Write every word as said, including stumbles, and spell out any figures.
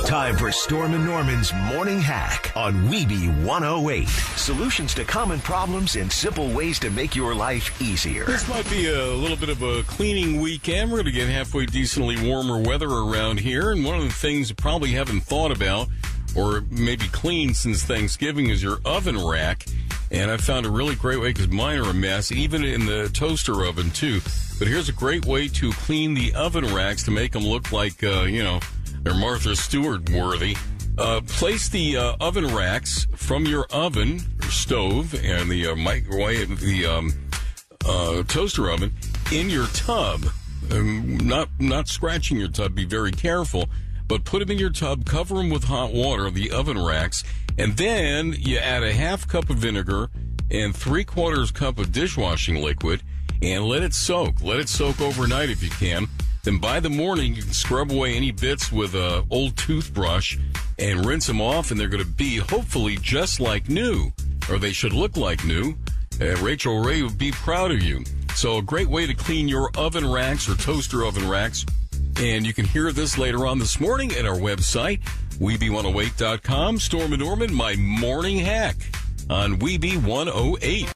Time for Storm and Norman's Morning Hack on Weeby one oh eight. Solutions to common problems and simple ways to make your life easier. This might be a little bit of a cleaning weekend. We're going to get halfway decently warmer weather around here. And one of the things you probably haven't thought about or maybe cleaned since Thanksgiving is your oven rack. And I found a really great way because mine are a mess, even in the toaster oven, too. But here's a great way to clean the oven racks to make them look like, uh, you know, they're Martha Stewart worthy. Uh, place the uh, oven racks from your oven or stove and the uh, microwave, the um, uh, toaster oven in your tub. Um, not not scratching your tub. Be very careful. But put them in your tub, cover them with hot water, the oven racks, and then you add a half cup of vinegar and three quarters cup of dishwashing liquid and let it soak. Let it soak overnight if you can. Then by the morning, you can scrub away any bits with an old toothbrush and rinse them off, and they're going to be hopefully just like new, or they should look like new. Uh, Rachel Ray would be proud of you. So a great way to clean your oven racks or toaster oven racks. And you can hear this later on this morning at our website, Weeby one oh eight dot com. Storm and Norman, my morning hack on Weeby one oh eight.